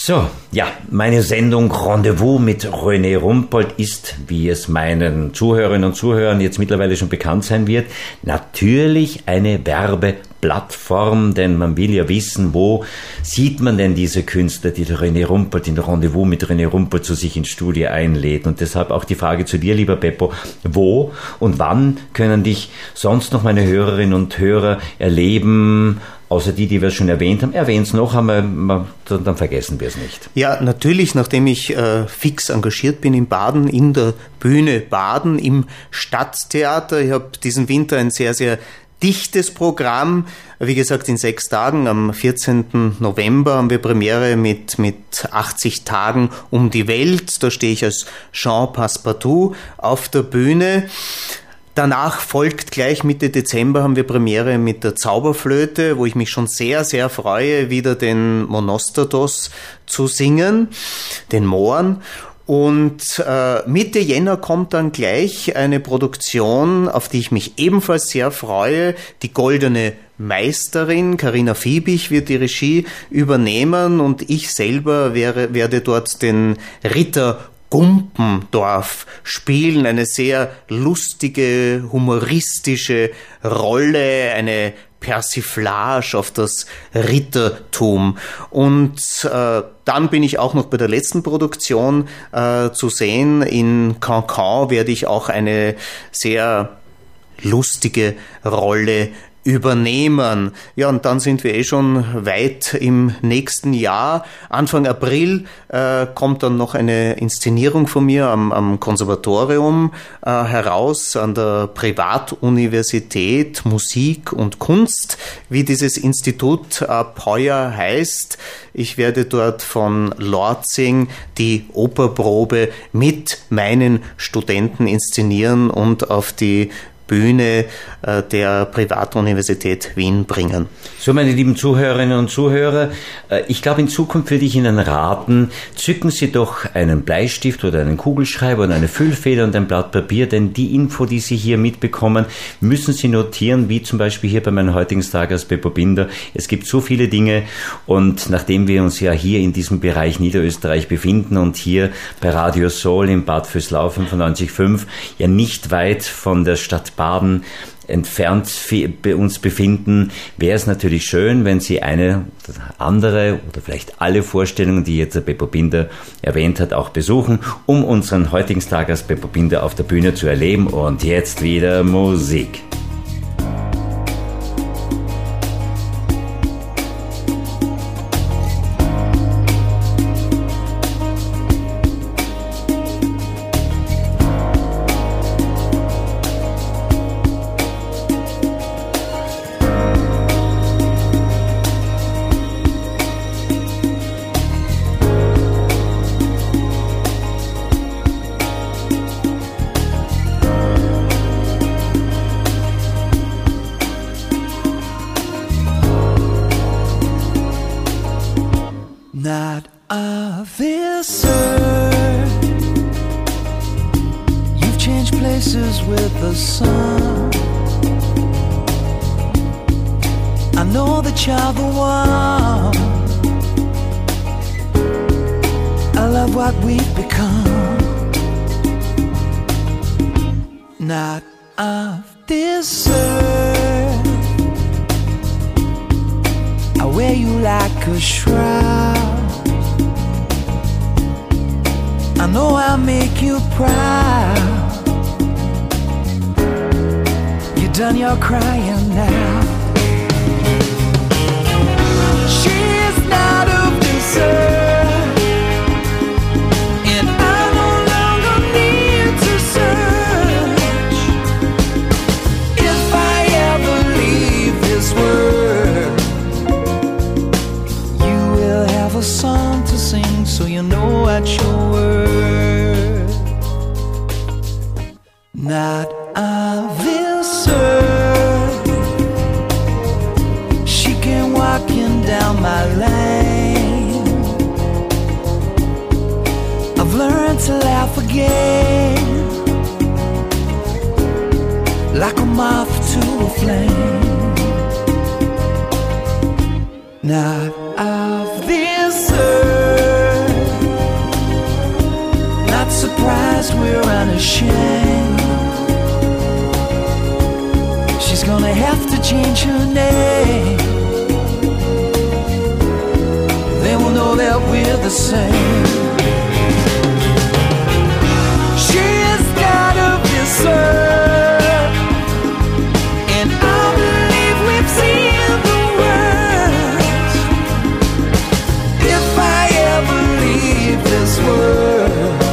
So, ja, meine Sendung Rendezvous mit René Rumpold ist, wie es meinen Zuhörerinnen und Zuhörern jetzt mittlerweile schon bekannt sein wird, natürlich eine Werbeplattform, denn man will ja wissen, wo sieht man denn diese Künstler, die der René Rumpold in Rendezvous mit René Rumpold zu sich ins Studio einlädt. Und deshalb auch die Frage zu dir, lieber Beppo, wo und wann können dich sonst noch meine Hörerinnen und Hörer erleben, außer die wir schon erwähnt haben? Erwähn's noch einmal, dann vergessen wir es nicht. Ja, natürlich, nachdem ich fix engagiert bin in Baden, in der Bühne Baden, im Stadttheater. Ich habe diesen Winter ein sehr, sehr dichtes Programm. Wie gesagt, in 6 Tagen, am 14. November haben wir Premiere mit 80 Tagen um die Welt. Da stehe ich als Jean Passepartout auf der Bühne. Danach folgt gleich Mitte Dezember haben wir Premiere mit der Zauberflöte, wo ich mich schon sehr, sehr freue, wieder den Monostatos zu singen, den Mohren. Und Mitte Jänner kommt dann gleich eine Produktion, auf die ich mich ebenfalls sehr freue, die Goldene Meisterin. Carina Fiebig wird die Regie übernehmen und ich selber werde dort den Ritter Gumpendorf spielen, eine sehr lustige, humoristische Rolle, eine Persiflage auf das Rittertum. Und dann bin ich auch noch bei der letzten Produktion zu sehen. In Cancan werde ich auch eine sehr lustige Rolle übernehmen. Ja, und dann sind wir schon weit im nächsten Jahr. Anfang April kommt dann noch eine Inszenierung von mir am Konservatorium heraus, an der Privatuniversität Musik und Kunst, wie dieses Institut ab heuer heißt. Ich werde dort von Lorzing die Operprobe mit meinen Studenten inszenieren und auf die Bühne der Privatuniversität Wien bringen. So, meine lieben Zuhörerinnen und Zuhörer, ich glaube, in Zukunft würde ich Ihnen raten, zücken Sie doch einen Bleistift oder einen Kugelschreiber oder eine Füllfeder und ein Blatt Papier, denn die Info, die Sie hier mitbekommen, müssen Sie notieren, wie zum Beispiel hier bei meinem heutigen Tag als Beppo Binder. Es gibt so viele Dinge und nachdem wir uns ja hier in diesem Bereich Niederösterreich befinden und hier bei Radio Soul in Bad Vöslau 95.5 ja nicht weit von der Stadt Baden entfernt uns befinden, wäre es natürlich schön, wenn Sie eine andere oder vielleicht alle Vorstellungen, die jetzt der Beppo Binder erwähnt hat, auch besuchen, um unseren heutigen Tag als Beppo Binder auf der Bühne zu erleben. Und jetzt wieder Musik. Not officer, you've changed places with the sun. I know that you're the one. I love what we've become. Not of this earth, I wear you like a shroud. I know I'll make you proud. You're done your crying now. She's not of this earth, and I no longer need to search. If I ever leave this world, you will have a song to sing, so you know what you're worth. Not of this earth, she came walking down my lane. I've learned to laugh again, like a moth to a flame. Not of this earth, the same. She's gotta be served, and I believe we've seen the worst. If I ever leave this world,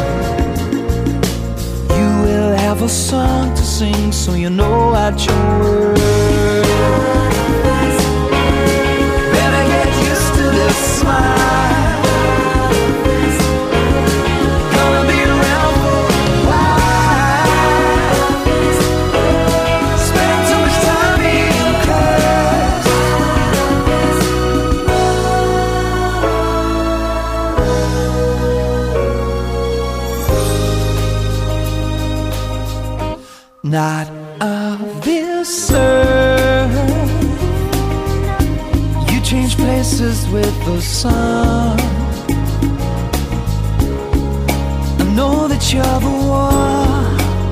you will have a song to sing, so you know at your word. Better get used to this smile. Gonna be around for a while. Spend too much time being cursed. Not of this earth. You change places with the sun. I know that you're the one.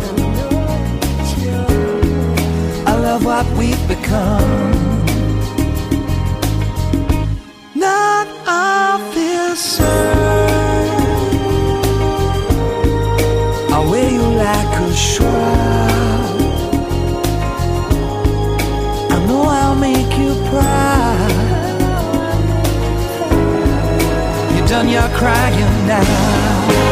I love what we've become. Not of this earth. I wear you like a shroud. I know I'll make you proud. You're done your crying now.